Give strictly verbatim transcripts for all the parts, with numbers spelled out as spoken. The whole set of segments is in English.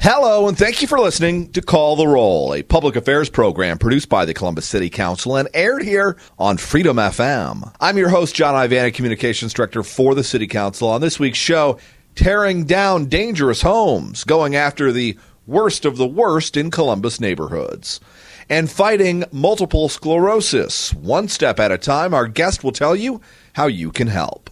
Hello, and thank you for listening to Call the Roll, a public affairs program produced by the Columbus City Council and aired here on Freedom F M. I'm your host, John Ivana, Communications Director for the City Council. On this week's show, tearing down dangerous homes, going after the worst of the worst in Columbus neighborhoods, and fighting multiple sclerosis. One step at a time, our guest will tell you how you can help.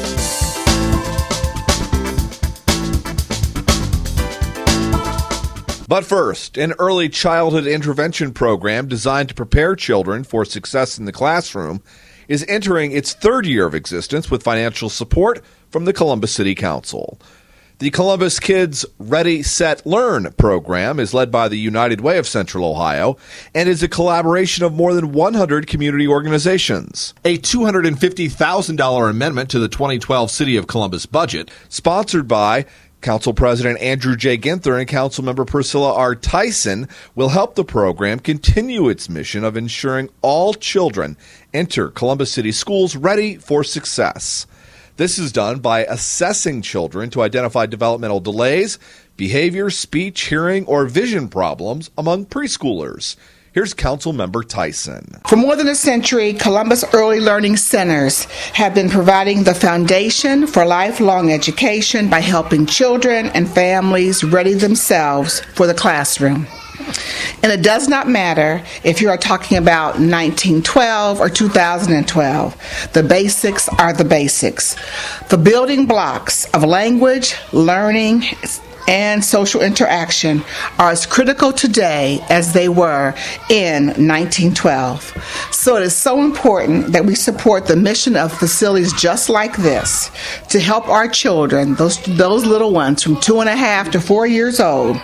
But first, an early childhood intervention program designed to prepare children for success in the classroom is entering its third year of existence with financial support from the Columbus City Council. The Columbus Kids Ready, Set, Learn program is led by the United Way of Central Ohio and is a collaboration of more than one hundred community organizations. A two hundred fifty thousand dollars amendment to the twenty twelve City of Columbus budget, sponsored by Council President Andrew J. Ginther and Councilmember Priscilla R. Tyson, will help the program continue its mission of ensuring all children enter Columbus City schools ready for success. This is done by assessing children to identify developmental delays, behavior, speech, hearing, or vision problems among preschoolers. Here's Councilmember Tyson. For more than a century, Columbus Early Learning Centers have been providing the foundation for lifelong education by helping children and families ready themselves for the classroom. And it does not matter if you are talking about nineteen twelve or two thousand twelve. The basics are the basics. The building blocks of language, learning, and social interaction are as critical today as they were in nineteen twelve. So it is so important that we support the mission of facilities just like this to help our children, those, those little ones from two and a half to four years old,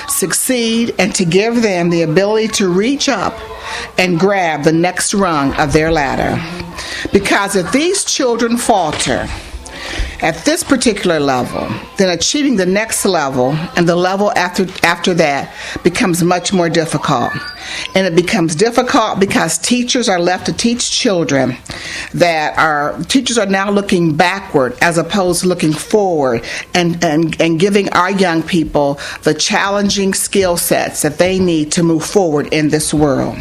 succeed and to give them the ability to reach up and grab the next rung of their ladder. Because if these children falter at this particular level, then achieving the next level and the level after after that becomes much more difficult. And it becomes difficult because teachers are left to teach children that are, teachers are now looking backward as opposed to looking forward and, and, and giving our young people the challenging skill sets that they need to move forward in this world.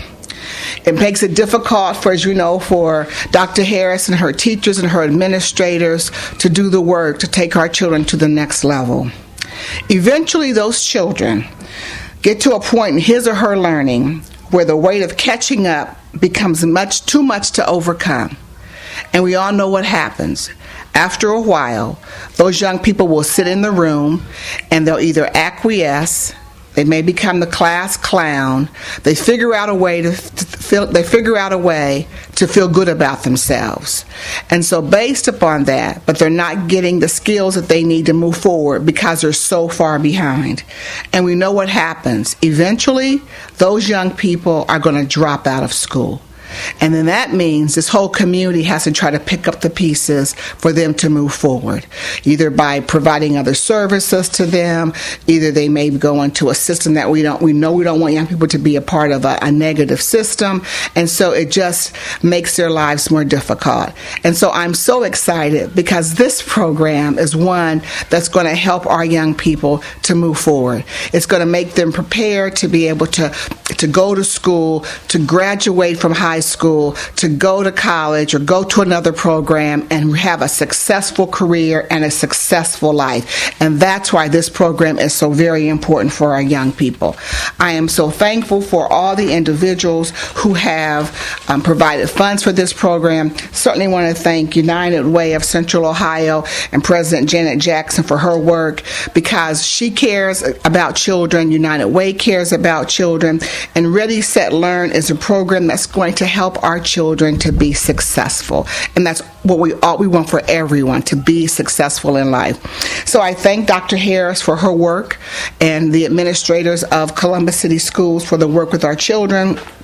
It makes it difficult for, as you know, for Doctor Harris and her teachers and her administrators to do the work to take our children to the next level. Eventually, those children get to a point in his or her learning where the weight of catching up becomes much too much to overcome. And we all know what happens. After a while, those young people will sit in the room and they'll either acquiesce, they may become the class clown. They figure out a way to, to feel. They figure out a way to feel good about themselves, and so based upon that, but they're not getting the skills that they need to move forward because they're so far behind. And we know what happens. Eventually, those young people are going to drop out of school. And then that means this whole community has to try to pick up the pieces for them to move forward, either by providing other services to them, either they may go into a system that we don't, we know we don't want young people to be a part of a, a negative system, and so it just makes their lives more difficult. And so I'm so excited because this program is one that's going to help our young people to move forward. It's going to make them prepared to be able to, to go to school, to graduate from high school, to go to college or go to another program and have a successful career and a successful life. And that's why this program is so very important for our young people. I am so thankful for all the individuals who have um, provided funds for this program. Certainly want to thank United Way of Central Ohio and President Janet Jackson for her work, because she cares about children. United Way cares about children. And Ready, Set, Learn is a program that's going to help our children to be successful. And that's what we all we want for everyone, to be successful in life. So I thank Doctor Harris for her work and the administrators of Columbus City Schools for the work with our children.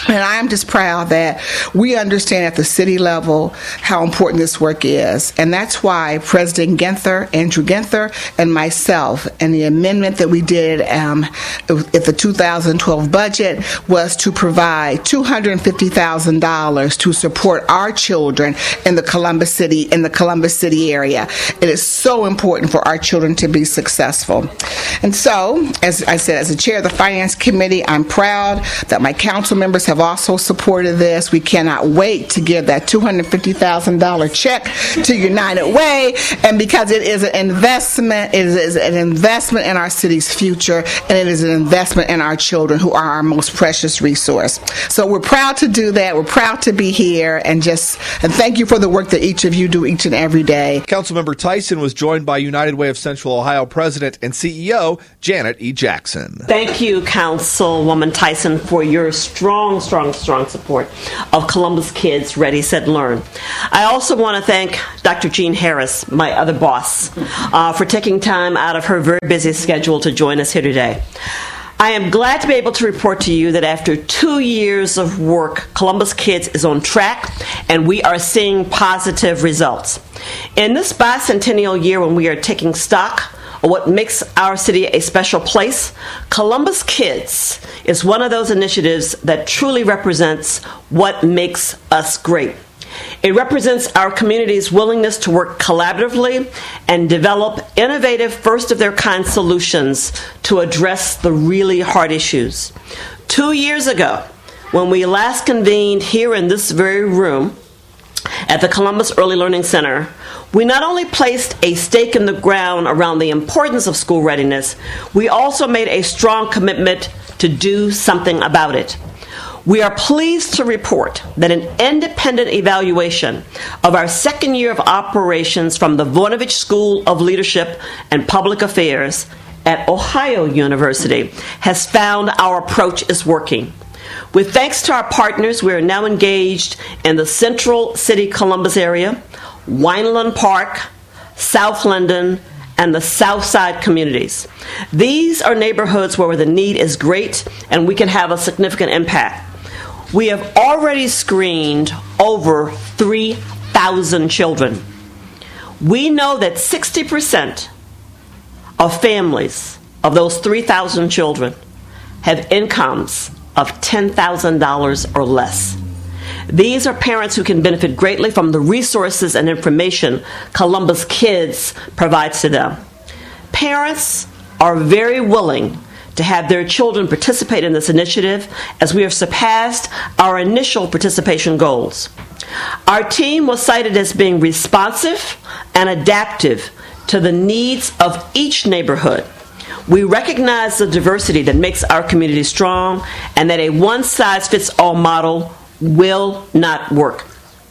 And I'm just proud that we understand at the city level how important this work is. And that's why President Ginther, Andrew Ginther, and myself, and the amendment that we did um, at the two thousand twelve budget was to provide two hundred fifty thousand dollars to support our children in the Columbus City, in the Columbus City area. It is so important for our children to be successful. And so, as I said, as the chair of the Finance Committee, I'm proud that my council members have also supported this. We cannot wait to give that two hundred fifty thousand dollars check to United Way, and because it is an investment, it is an investment in our city's future, and it is an investment in our children, who are our most precious resource. So we're proud to do that. We're proud to be here, and just and thank you for the work that each of you do each and every day. Councilmember Tyson was joined by United Way of Central Ohio President and C E O Janet E. Jackson. Thank you, Councilwoman Tyson, for your strong, strong, strong support of Columbus Kids Ready, Set, Learn. I also want to thank Doctor Jean Harris, my other boss, uh, for taking time out of her very busy schedule to join us here today. I am glad to be able to report to you that after two years of work, Columbus Kids is on track, and we are seeing positive results. In this bicentennial year, when we are taking stock of what makes our city a special place, Columbus Kids is one of those initiatives that truly represents what makes us great. It represents our community's willingness to work collaboratively and develop innovative, first-of-their-kind solutions to address the really hard issues. Two years ago, when we last convened here in this very room at the Columbus Early Learning Center, we not only placed a stake in the ground around the importance of school readiness, we also made a strong commitment to do something about it. We are pleased to report that an independent evaluation of our second year of operations from the Voinovich School of Leadership and Public Affairs at Ohio University has found our approach is working. With thanks to our partners, we are now engaged in the Central City Columbus area, Wineland Park, South Linden, and the South Side communities. These are neighborhoods where the need is great and we can have a significant impact. We have already screened over three thousand children. We know that sixty percent of families of those three thousand children have incomes of ten thousand dollars or less. These are parents who can benefit greatly from the resources and information Columbus Kids provides to them. Parents are very willing to have their children participate in this initiative, as we have surpassed our initial participation goals. Our team was cited as being responsive and adaptive to the needs of each neighborhood. We recognize the diversity that makes our community strong, and that a one-size-fits-all model will not work.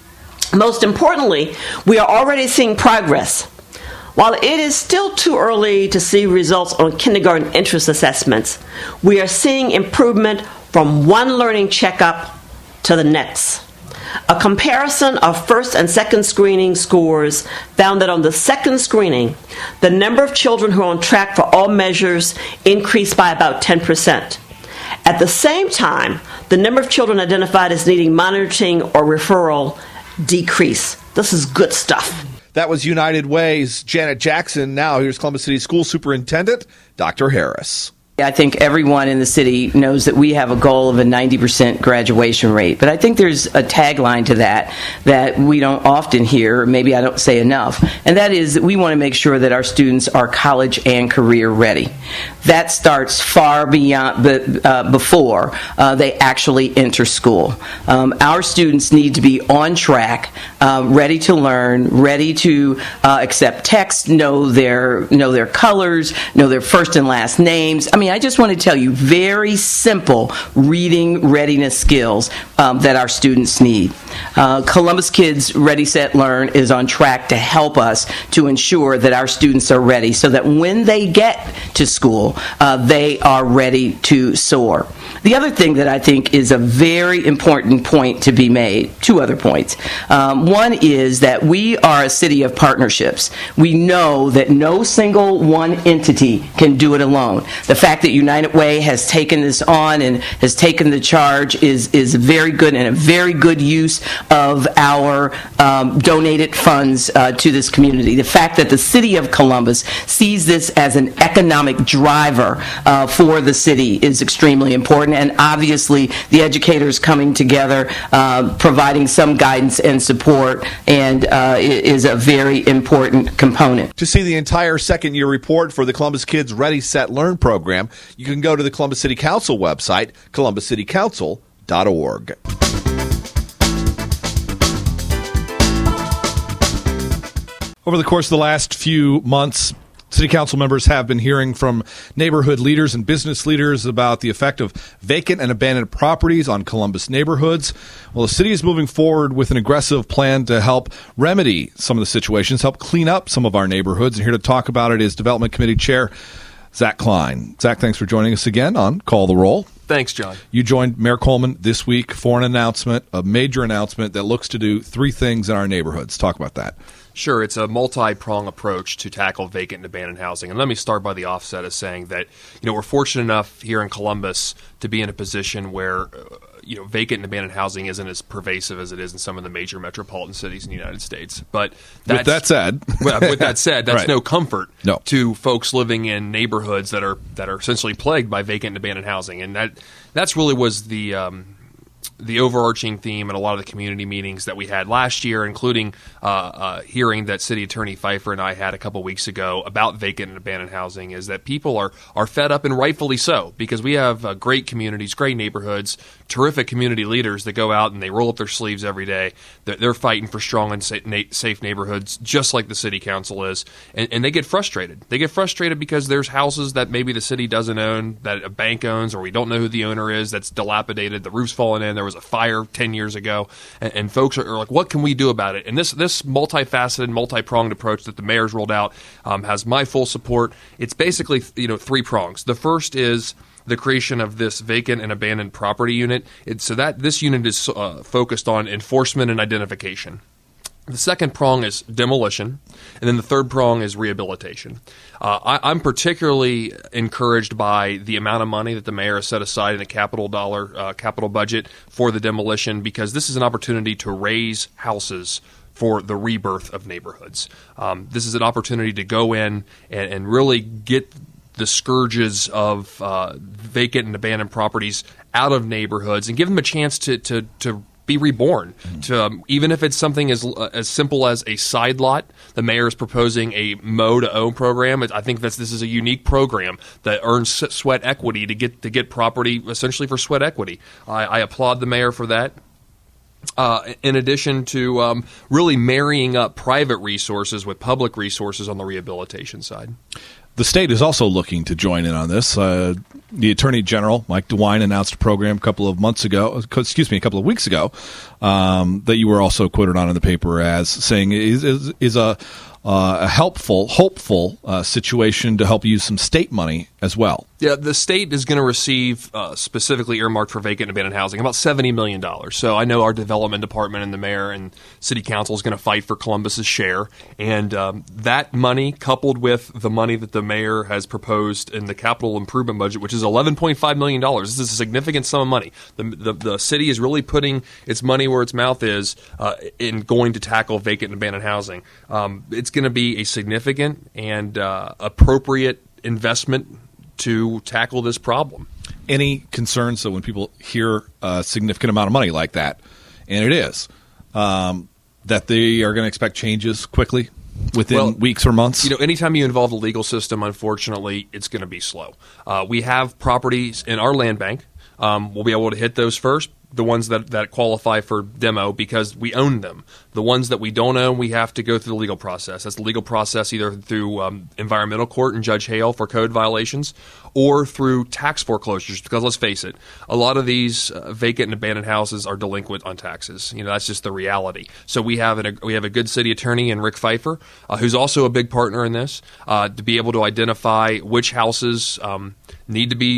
Most importantly, we are already seeing progress. While it is still too early to see results on kindergarten interest assessments, we are seeing improvement from one learning checkup to the next. A comparison of first and second screening scores found that on the second screening, the number of children who are on track for all measures increased by about ten percent. At the same time, the number of children identified as needing monitoring or referral decreased. This is good stuff. That was United Way's Janet Jackson. Now here's Columbus City School Superintendent Doctor Harris. I think everyone in the city knows that we have a goal of a ninety percent graduation rate. But I think there's a tagline to that that we don't often hear, or maybe I don't say enough, and that is that we want to make sure that our students are college and career ready. That starts far beyond uh, before uh, they actually enter school. Um, our students need to be on track, uh, ready to learn, ready to uh, accept text, know their know their colors, know their first and last names. I mean, I just want to tell you very simple reading readiness skills um, that our students need. Uh, Columbus Kids Ready, Set, Learn is on track to help us to ensure that our students are ready so that when they get to school, uh, they are ready to soar. The other thing that I think is a very important point to be made, two other points. Um, one is that we are a city of partnerships. We know that no single one entity can do it alone. The fact fact that United Way has taken this on and has taken the charge is, is very good and a very good use of our um, donated funds uh, to this community. The fact that the city of Columbus sees this as an economic driver uh, for the city is extremely important, and obviously the educators coming together, uh, providing some guidance and support, and uh, is a very important component. To see the entire second year report for the Columbus Kids Ready, Set, Learn program, you can go to the Columbus City Council website, columbus city council dot org. Over the course of the last few months, City Council members have been hearing from neighborhood leaders and business leaders about the effect of vacant and abandoned properties on Columbus neighborhoods. Well, the city is moving forward with an aggressive plan to help remedy some of the situations, help clean up some of our neighborhoods. And here to talk about it is Development Committee Chair Zach Klein. Zach, thanks for joining us again on Call the Roll. Thanks, John. You joined Mayor Coleman this week for an announcement, a major announcement that looks to do three things in our neighborhoods. Talk about that. Sure. It's a multi-pronged approach to tackle vacant and abandoned housing. And let me start by the offset of saying that, you know, we're fortunate enough here in Columbus to be in a position where, uh, you know, vacant and abandoned housing isn't as pervasive as it is in some of the major metropolitan cities in the United States. But that's, with that said, with that said, that's right. no comfort no. to folks living in neighborhoods that are that are essentially plagued by vacant and abandoned housing. And that that's really was the um, the overarching theme in a lot of the community meetings that we had last year, including uh, uh, hearing that City Attorney Pfeiffer and I had a couple weeks ago about vacant and abandoned housing, is that people are, are fed up, and rightfully so, because we have uh, great communities, great neighborhoods, terrific community leaders that go out and they roll up their sleeves every day. They're, they're fighting for strong and sa- na- safe neighborhoods, just like the City Council is, and, and they get frustrated. They get frustrated because there's houses that maybe the city doesn't own, that a bank owns, or we don't know who the owner is, that's dilapidated, the roof's fallen in, there was a fire ten years ago, and, and folks are, are like, what can we do about it? And this this multifaceted, multi-pronged approach that the mayor's rolled out um, has my full support. It's basically, you know, three prongs. The first is the creation of this vacant and abandoned property unit. It, so that this unit is uh, focused on enforcement and identification. The second prong is demolition, and then the third prong is rehabilitation. Uh, I, I'm particularly encouraged by the amount of money that the mayor has set aside in a capital dollar uh, capital budget for the demolition, because this is an opportunity to raise houses for the rebirth of neighborhoods. Um, this is an opportunity to go in and, and really get the scourges of uh, vacant and abandoned properties out of neighborhoods and give them a chance to to, to be reborn. Mm-hmm. To um, even if it's something as uh, as simple as a side lot, the mayor is proposing a mow to own program. I think that's this is a unique program that earns sweat equity to get to get property essentially for sweat equity. I, I applaud the mayor for that. Uh, in addition to um, really marrying up private resources with public resources on the rehabilitation side. The state is also looking to join in on this. Uh, the Attorney General, Mike DeWine, announced a program a couple of months ago, excuse me, a couple of weeks ago, um, that you were also quoted on in the paper as saying is, is, is a, uh, a helpful, hopeful uh, situation to help use some state money as well. Yeah, the state is going to receive, uh, specifically earmarked for vacant and abandoned housing, about seventy million dollars. So I know our development department and the mayor and city council is going to fight for Columbus's share. And um, that money, coupled with the money that the mayor has proposed in the capital improvement budget, which is eleven point five million dollars, this is a significant sum of money. The, the, the city is really putting its money where its mouth is uh, in going to tackle vacant and abandoned housing. Um, it's going to be a significant and uh, appropriate investment to tackle this problem. Any concerns that when people hear a significant amount of money like that, and it is, um, that they are going to expect changes quickly within well, weeks or months? You know, anytime you involve the legal system, unfortunately, it's going to be slow. Uh, we have properties in our land bank. Um, we'll be able to hit those first, the ones that, that qualify for demo, because we own them. The ones that we don't own, we have to go through the legal process. That's the legal process either through um, environmental court and Judge Hale for code violations, or through tax foreclosures, because let's face it, a lot of these uh, vacant and abandoned houses are delinquent on taxes. You know, that's just the reality. So we have an, we have a good city attorney in Rick Pfeiffer, uh, who's also a big partner in this, uh, to be able to identify which houses um, need to be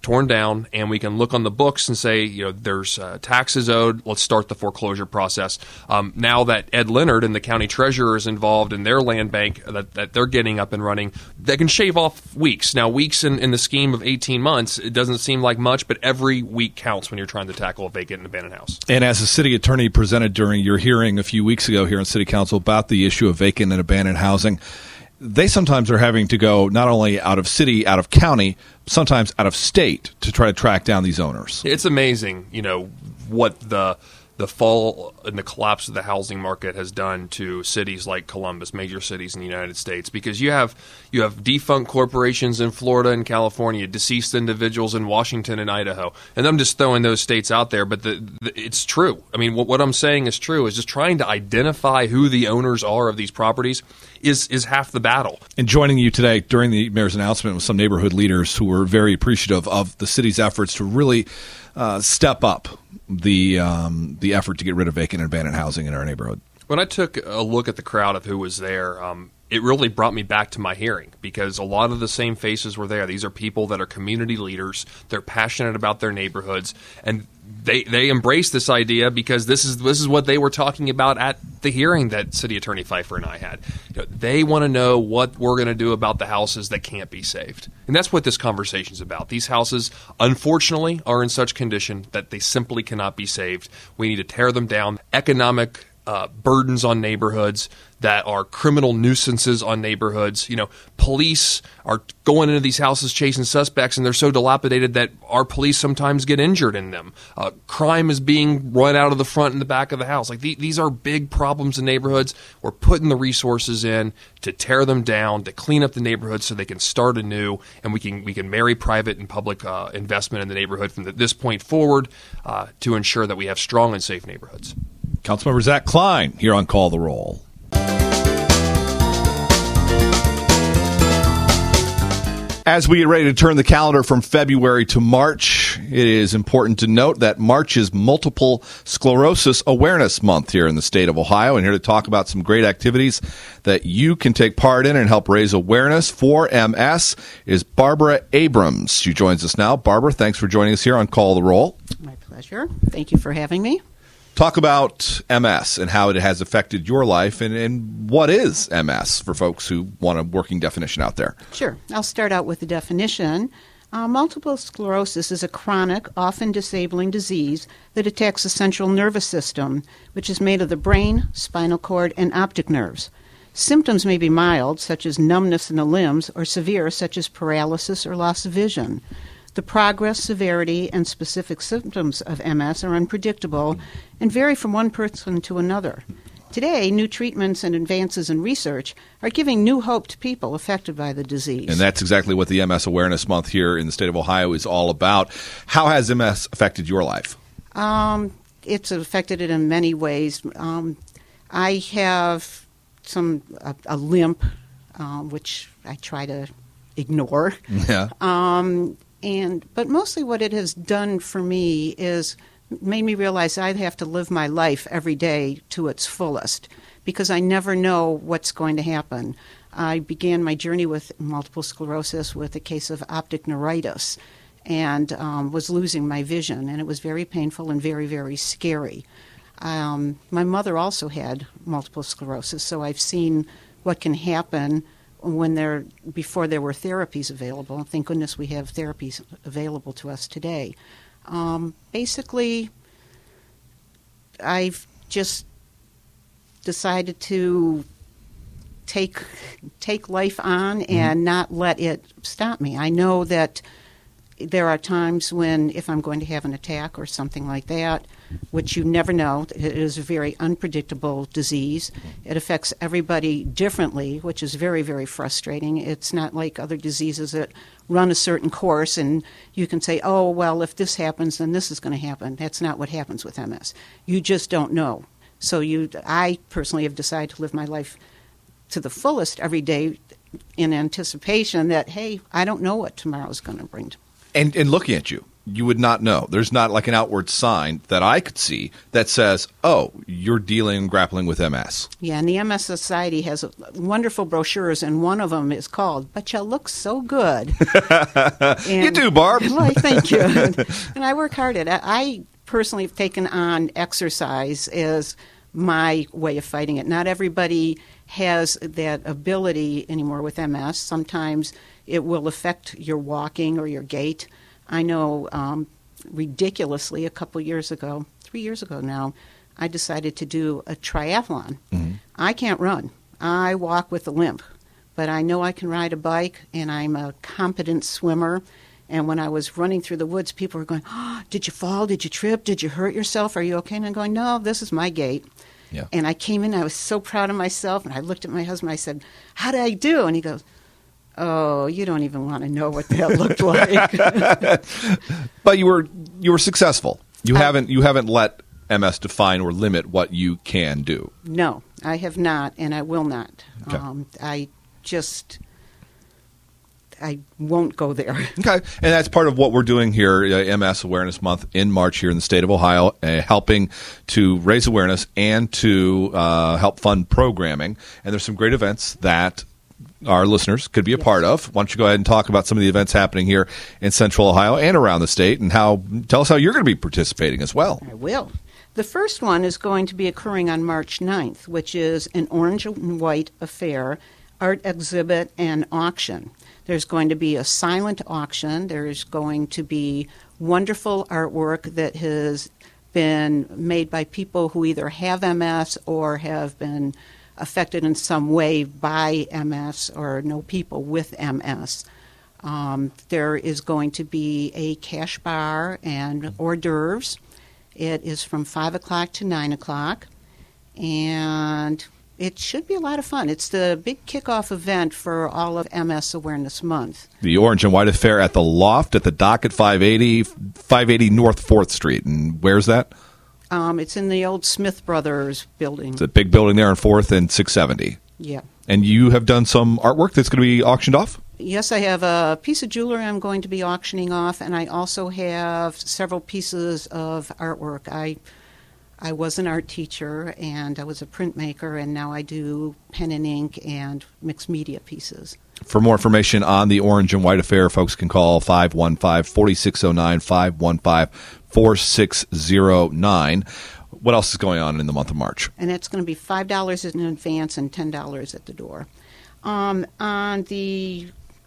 torn down, and we can look on the books and say, you know, there's uh, taxes owed. Let's start the foreclosure process. Um, now that Ed Leonard and the county treasurer is involved in their land bank that, that they're getting up and running, they can shave off weeks. Now, weeks in, in the scheme of eighteen months, it doesn't seem like much, but every week counts when you're trying to tackle a vacant and abandoned house. And as the city attorney presented during your hearing a few weeks ago here in City Council about the issue of vacant and abandoned housing, they sometimes are having to go not only out of city, out of county, sometimes out of state to try to track down these owners. It's amazing, you know, what the the fall and the collapse of the housing market has done to cities like Columbus, major cities in the United States, because you have you have defunct corporations in Florida and California, deceased individuals in Washington and Idaho, and I'm just throwing those states out there, but the, the, it's true. I mean, what, what I'm saying is true. Is just trying to identify who the owners are of these properties is is half the battle. And joining you today during the mayor's announcement with some neighborhood leaders who were very appreciative of the city's efforts to really uh, step up the um, the effort to get rid of vacant and abandoned housing in our neighborhood. When I took a look at the crowd of who was there, um, it really brought me back to my hearing, because a lot of the same faces were there. These are people that are community leaders. They're passionate about their neighborhoods, and they they embrace this idea because this is this is what they were talking about at the hearing that City Attorney Pfeiffer and I had. You know, they want to know what we're going to do about the houses that can't be saved, and that's what this conversation is about. These houses, unfortunately, are in such condition that they simply cannot be saved. We need to tear them down. Economic Uh, burdens on neighborhoods that are criminal nuisances on neighborhoods. You know, police are going into these houses chasing suspects, and they're so dilapidated that our police sometimes get injured in them. Uh, crime is being run out of the front and the back of the house. Like the, these are big problems in neighborhoods. We're putting the resources in to tear them down, to clean up the neighborhood so they can start anew, and we can we can marry private and public uh, investment in the neighborhood from the, this point forward uh, to ensure that we have strong and safe neighborhoods. Councilmember Zach Klein here on Call the Roll. As we get ready to turn the calendar from February to March, it is important to note that March is Multiple Sclerosis Awareness Month here in the state of Ohio. And here to talk about some great activities that you can take part in and help raise awareness for M S is Barbara Abrams. She joins us now. Barbara, thanks for joining us here on Call the Roll. My pleasure. Thank you for having me. Talk about M S and how it has affected your life, and, and what is M S for folks who want a working definition out there. Sure. I'll start out with the definition. Uh, multiple sclerosis is a chronic, often disabling disease that attacks the central nervous system, which is made of the brain, spinal cord, and optic nerves. Symptoms may be mild, such as numbness in the limbs, or severe, such as paralysis or loss of vision. The progress, severity, and specific symptoms of M S are unpredictable and vary from one person to another. Today, new treatments and advances in research are giving new hope to people affected by the disease. And that's exactly what the M S Awareness Month here in the state of Ohio is all about. How has M S affected your life? Um, it's affected it in many ways. Um, I have some a, a limp, uh, which I try to ignore. Yeah. Um, And but mostly what it has done for me is made me realize I have to live my life every day to its fullest, because I never know what's going to happen. I began my journey with multiple sclerosis with a case of optic neuritis, and um, was losing my vision, and it was very painful and very, very scary. Um, my mother also had multiple sclerosis, so I've seen what can happen when there before there were therapies available. Thank goodness we have therapies available to us today. Um, basically, I've just decided to take take life on and mm-hmm. not let it stop me. I know that there are times when, if I'm going to have an attack or something like that, which you never know, it is a very unpredictable disease. It affects everybody differently, which is very, very frustrating. It's not like other diseases that run a certain course and you can say, oh, well, if this happens, then this is going to happen. That's not what happens with M S. You just don't know. So you, I personally have decided to live my life to the fullest every day in anticipation that, hey, I don't know what tomorrow is going to bring to me. And, and looking at you, you would not know. There's not like an outward sign that I could see that says, oh, you're dealing and grappling with M S. Yeah, and the M S Society has wonderful brochures, and one of them is called "But You Look So Good." And, you do, Barb. Well, thank you. and, and I work hard at it. I personally have taken on exercise as my way of fighting it. Not everybody has that ability anymore with M S. Sometimes it will affect your walking or your gait. I know um, ridiculously a couple years ago, three years ago now, I decided to do a triathlon. Mm-hmm. I can't run. I walk with a limp, but I know I can ride a bike, and I'm a competent swimmer. And when I was running through the woods, people were going, oh, did you fall? Did you trip? Did you hurt yourself? Are you okay? And I'm going, no, this is my gait. Yeah. And I came in, I was so proud of myself, and I looked at my husband, I said, how did I do? And he goes, oh, you don't even want to know what that looked like. But you were you were successful. You I, haven't you haven't let M S define or limit what you can do. No, I have not, and I will not. Okay. Um, I just I won't go there. Okay, and that's part of what we're doing here, uh, M S Awareness Month in March here in the state of Ohio, uh, helping to raise awareness and to uh, help fund programming. And there's some great events that our listeners could be a yes. part of. Why don't you go ahead and talk about some of the events happening here in Central Ohio and around the state, and how tell us how you're going to be participating as well. I will. The first one is going to be occurring on March ninth, which is an orange and white affair, art exhibit, and auction. There's going to be a silent auction. There's going to be wonderful artwork that has been made by people who either have M S or have been affected in some way by M S or know people with M S. Um, there is going to be a cash bar and hors d'oeuvres. It is from five o'clock to nine o'clock, and it should be a lot of fun. It's the big kickoff event for all of M S Awareness Month. The Orange and White Affair at the Loft at the dock at five eighty, five eighty North fourth Street. And where's that? Um, it's in the old Smith Brothers building. It's a big building there on fourth and six seventy. Yeah. And you have done some artwork that's going to be auctioned off? Yes, I have a piece of jewelry I'm going to be auctioning off, and I also have several pieces of artwork. I I was an art teacher, and I was a printmaker, and now I do pen and ink and mixed media pieces. For more information on the Orange and White Affair, folks can call five one five, four six zero nine, five one five, four six zero nine. What else is going on in the month of March? And it's going to be five dollars in advance and ten dollars at the door. Um, on the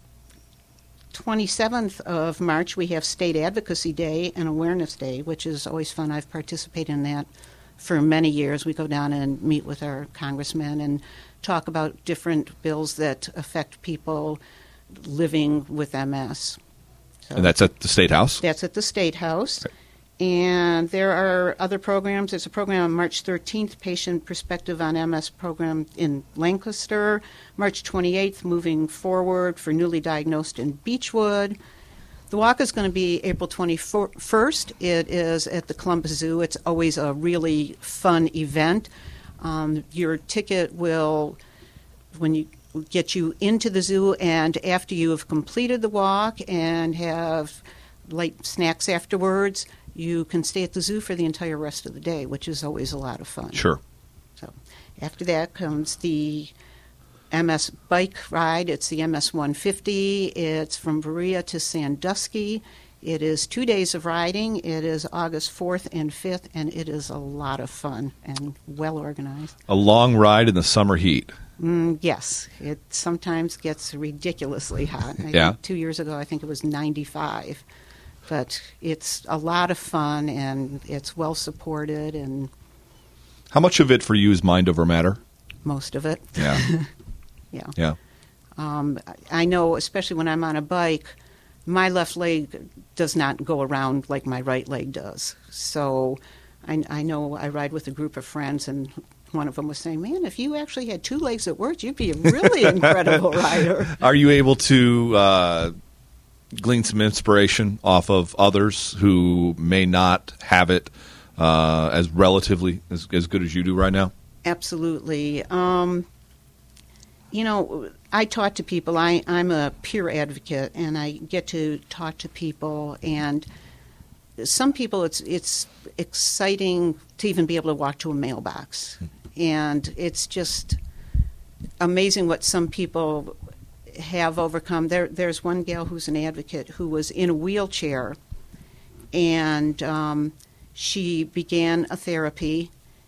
twenty-seventh of March, we have State Advocacy Day and Awareness Day, which is always fun. I've participated in that for many years. We go down and meet with our congressmen and talk about different bills that affect people living with M S. So and that's at the State House? That's at the State House. Okay. And there are other programs. There's a program on March thirteenth, Patient Perspective on M S program in Lancaster. March twenty-eighth, Moving Forward for Newly Diagnosed in Beechwood. The walk is going to be April twenty-first. It is at the Columbus Zoo. It's always a really fun event. Um, your ticket will, when you get you into the zoo, and after you have completed the walk and have light snacks afterwards, you can stay at the zoo for the entire rest of the day, which is always a lot of fun. Sure. So after that comes the M S bike ride. It's the M S one fifty. It's from Berea to Sandusky. It is two days of riding. It is August fourth and fifth, and it is a lot of fun and well organized. A long ride in the summer heat. Mm, yes. It sometimes gets ridiculously hot. I yeah. think two years ago, I think it was ninety-five. But it's a lot of fun, and it's well supported. And how much of it for you is mind over matter? Most of it. Yeah. yeah. Yeah. Um, I know, especially when I'm on a bike, my left leg does not go around like my right leg does. So I, I know I ride with a group of friends, and one of them was saying, man, if you actually had two legs that worked, you'd be a really incredible rider. Are you able to uh, glean some inspiration off of others who may not have it uh, as relatively as, as good as you do right now? Absolutely. Um, you know, I talk to people. I, I'm a peer advocate, and I get to talk to people, and some people it's it's exciting to even be able to walk to a mailbox, and it's just amazing what some people have overcome. There, there's one gal who's an advocate who was in a wheelchair, and um, she began a therapy,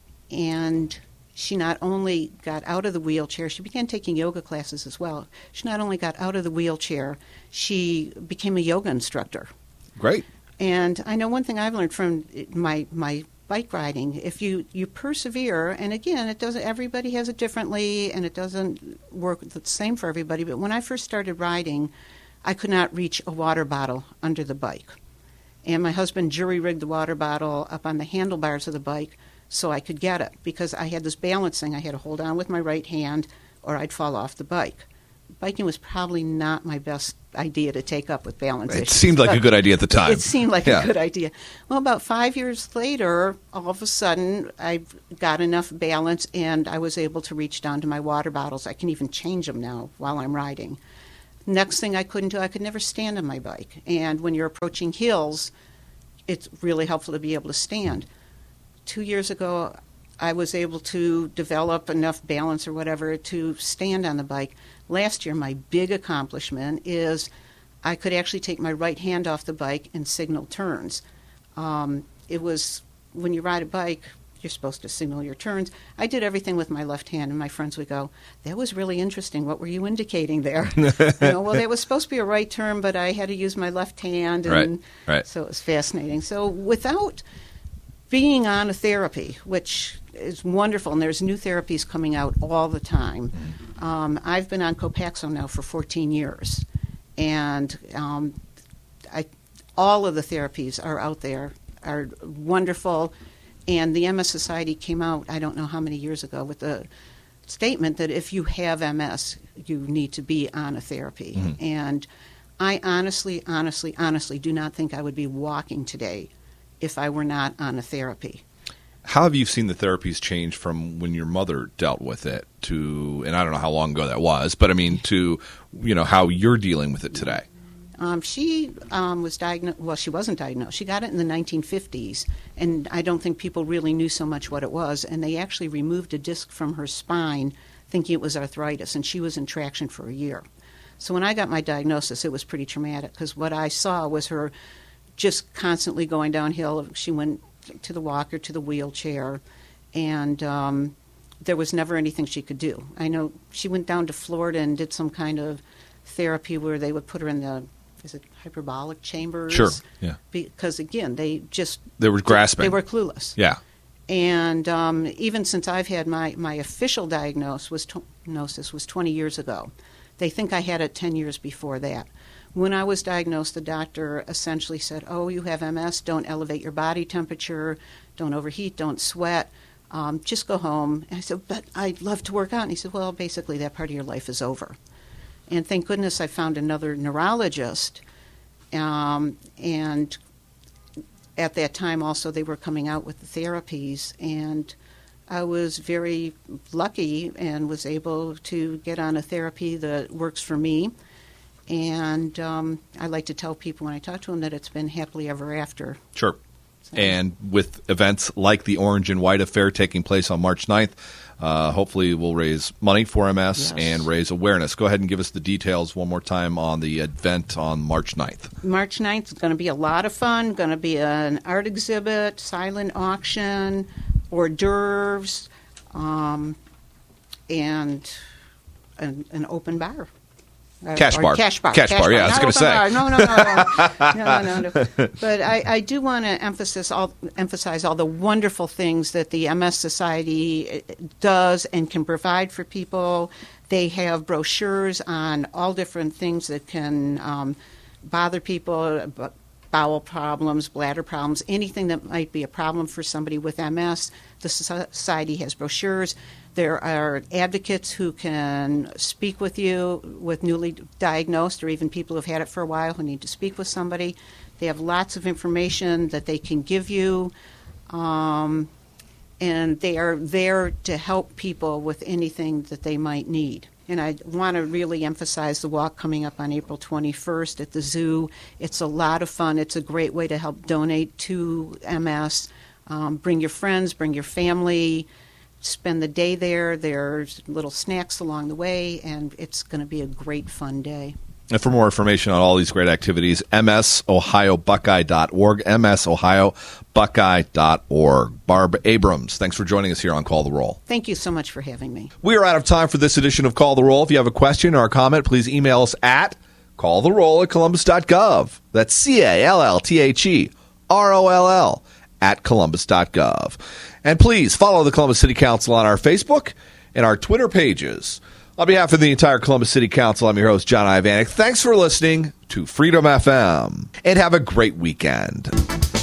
and she not only got out of the wheelchair, she began taking yoga classes as well. She not only got out of the wheelchair, she became a yoga instructor. Great. And I know one thing I've learned from my my bike riding, if you, you persevere, and again, it doesn't, everybody has it differently, and it doesn't work the same for everybody, but when I first started riding, I could not reach a water bottle under the bike. And my husband jury-rigged the water bottle up on the handlebars of the bike so I could get it, because I had this balancing I had to hold on with my right hand or I'd fall off the bike. Biking was probably not my best idea to take up with balance It issues, seemed like but a good idea at the time. It seemed like Yeah. a good idea. Well, about five years later, all of a sudden, I got enough balance and I was able to reach down to my water bottles. I can even change them now while I'm riding. Next thing I couldn't do, I could never stand on my bike. And when you're approaching hills, it's really helpful to be able to stand. Two years ago, I was able to develop enough balance or whatever to stand on the bike. Last year, my big accomplishment is I could actually take my right hand off the bike and signal turns. Um, it was, when you ride a bike, you're supposed to signal your turns. I did everything with my left hand, and my friends would go, that was really interesting. What were you indicating there? you know, well, that was supposed to be a right turn, but I had to use my left hand. And Right, right. So it was fascinating. So without being on a therapy, which is wonderful, and there's new therapies coming out all the time. Um, I've been on Copaxone now for fourteen years, and um, I, all of the therapies are out there, are wonderful, and the M S Society came out, I don't know how many years ago, with the statement that if you have M S, you need to be on a therapy. Mm-hmm. And I honestly, honestly, honestly do not think I would be walking today if I were not on a therapy. How have you seen the therapies change from when your mother dealt with it to, and I don't know how long ago that was, but I mean to, you know, how you're dealing with it today? Um, she um, was diagnosed, well, she wasn't diagnosed. She got it in the nineteen fifties, and I don't think people really knew so much what it was, and they actually removed a disc from her spine thinking it was arthritis, and she was in traction for a year. So when I got my diagnosis, it was pretty traumatic, because what I saw was her just constantly going downhill. She went to the walker, to the wheelchair, and um, there was never anything she could do. I know she went down to Florida and did some kind of therapy where they would put her in the, is it hyperbolic chambers? Sure, yeah. Because, again, they just... They were grasping. They were clueless. Yeah. And um, even since I've had my, my official diagnosis was, diagnosis was twenty years ago. They think I had it ten years before that. When I was diagnosed, the doctor essentially said, oh, you have M S, don't elevate your body temperature, don't overheat, don't sweat, um, just go home. And I said, but I'd love to work out. And he said, well, basically that part of your life is over. And thank goodness I found another neurologist. Um, and at that time also they were coming out with the therapies. And I was very lucky and was able to get on a therapy that works for me. And um, I like to tell people when I talk to them that it's been happily ever after. Sure. So. And with events like the Orange and White Affair taking place on March ninth, uh, hopefully we'll raise money for M S Yes. and raise awareness. Go ahead and give us the details one more time on the event on March ninth. March ninth is going to be a lot of fun. Going to be an art exhibit, silent auction, hors d'oeuvres, um, and an, an open bar. Cash Or bar. Cash bar. Cash bar, yeah, I was Not gonna open say. bar. No, no, no, no, no, no, no. But I, I do want to emphasize all, emphasize all the wonderful things that the M S Society does and can provide for people. They have brochures on all different things that can um, bother people, bowel problems, bladder problems, anything that might be a problem for somebody with M S. The society has brochures. There are advocates who can speak with you with newly diagnosed or even people who've had it for a while who need to speak with somebody. They have lots of information that they can give you, um, and they are there to help people with anything that they might need. And I want to really emphasize the walk coming up on April twenty-first at the zoo. It's a lot of fun. It's a great way to help donate to M S. Um, bring your friends, bring your family, spend the day there. There's little snacks along the way, and it's going to be a great, fun day. And for more information on all these great activities, m s ohio buckeye dot org, m s ohio buckeye dot org. Barb Abrams, thanks for joining us here on Call the Roll. Thank you so much for having me. We are out of time for this edition of Call the Roll. If you have a question or a comment, please email us at call the roll at columbus dot gov. That's C A L L T H E R O L L at columbus dot gov. And please follow the Columbus City Council on our Facebook and our Twitter pages. On behalf of the entire Columbus City Council, I'm your host, John Ivanek. Thanks for listening to Freedom F M, and have a great weekend.